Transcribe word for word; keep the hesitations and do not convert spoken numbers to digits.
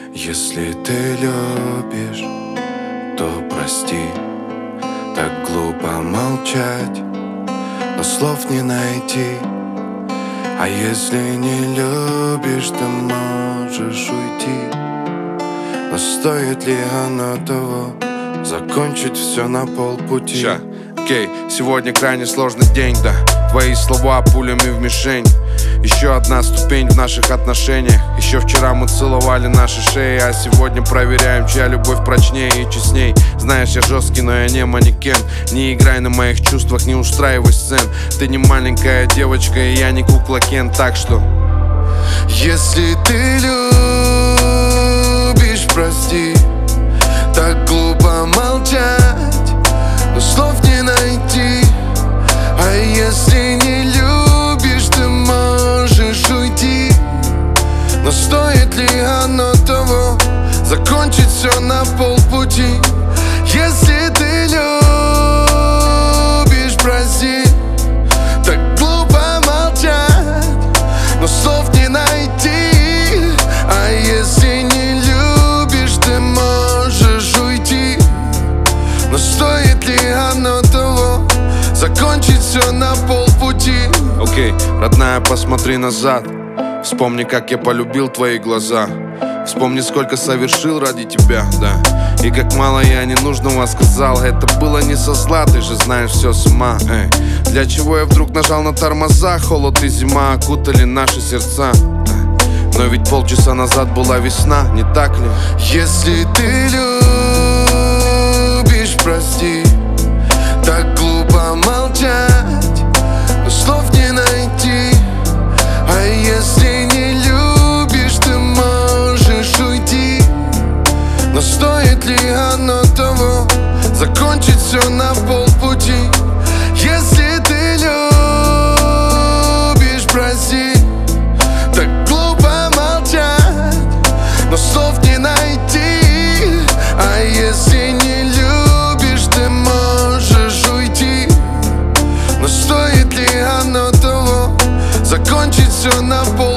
Если ты любишь, то прости. Так глупо молчать, но слов не найти. А если не любишь, ты можешь уйти. Но стоит ли оно того, закончить все на полпути? Ща, окей, сегодня крайне сложный день, да. Твои слова пулями в мишень. Еще одна ступень в наших отношениях. Еще вчера мы целовали наши шеи, а сегодня проверяем, чья любовь прочнее и честней. Знаешь, я жесткий, но я не манекен. Не играй на моих чувствах, не устраивай сцен. Ты не маленькая девочка, и я не кукла Кен. Так что, если ты любишь, прости. Так глупо молчать, но слов не найти. А если не любишь, ты можешь уйти. Но стоит ли оно того, закончить все на полпути? Если ты любишь, прости. Так глупо молчать, но слов не найти. А если не любишь, ты можешь уйти. Но стоит ли оно того, закончить все на полпути? окей, родная, посмотри назад. Вспомни, как я полюбил твои глаза. Вспомни, сколько совершил ради тебя, да. И как мало я ненужного сказал. Это было не со зла, ты же знаешь все с ума. Эй. Для чего я вдруг нажал на тормоза? Холод и зима окутали наши сердца. Но ведь полчаса назад была весна, не так ли? Если ты любишь, прости. Так глупо молчать, но слов не найти. А если не любишь, ты можешь уйти. Но стоит ли оно того, закончить все на полпути? Если ты любишь, прости. Так глупо молчать, но слов не найти. А если не любишь, ты можешь уйти. Но стоит ли оно того, закончить все на пол